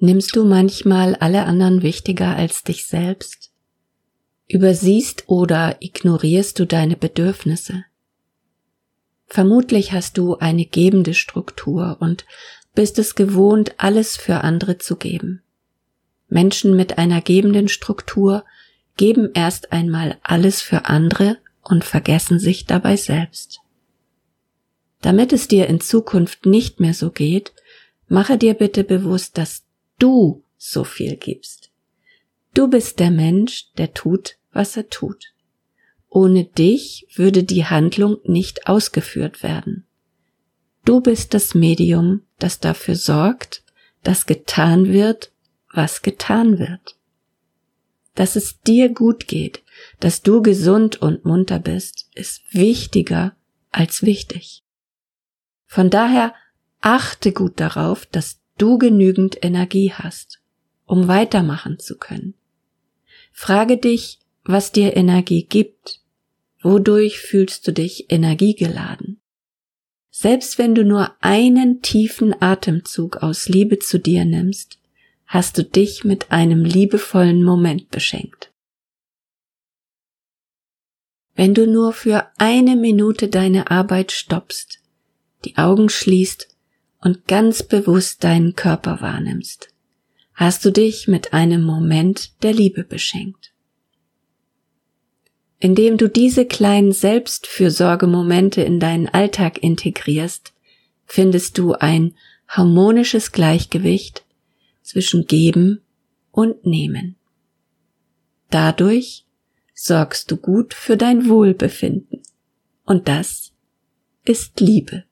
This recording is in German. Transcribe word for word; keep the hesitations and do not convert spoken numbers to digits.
Nimmst du manchmal alle anderen wichtiger als dich selbst? Übersiehst oder ignorierst du deine Bedürfnisse? Vermutlich hast du eine gebende Struktur und bist es gewohnt, alles für andere zu geben. Menschen mit einer gebenden Struktur geben erst einmal alles für andere und vergessen sich dabei selbst. Damit es dir in Zukunft nicht mehr so geht, mache dir bitte bewusst, dass du so viel gibst. Du bist der Mensch, der tut, was er tut. Ohne dich würde die Handlung nicht ausgeführt werden. Du bist das Medium, das dafür sorgt, dass getan wird, was getan wird. Dass es dir gut geht, dass du gesund und munter bist, ist wichtiger als wichtig. Von daher achte gut darauf, dass du genügend Energie hast, um weitermachen zu können. Frage dich, was dir Energie gibt. Wodurch fühlst du dich energiegeladen? Selbst wenn du nur einen tiefen Atemzug aus Liebe zu dir nimmst, hast du dich mit einem liebevollen Moment beschenkt. Wenn du nur für eine Minute deine Arbeit stoppst, die Augen schließt und ganz bewusst deinen Körper wahrnimmst, hast du dich mit einem Moment der Liebe beschenkt. Indem du diese kleinen Selbstfürsorgemomente in deinen Alltag integrierst, findest du ein harmonisches Gleichgewicht zwischen Geben und Nehmen. Dadurch sorgst du gut für dein Wohlbefinden. Und das ist Liebe.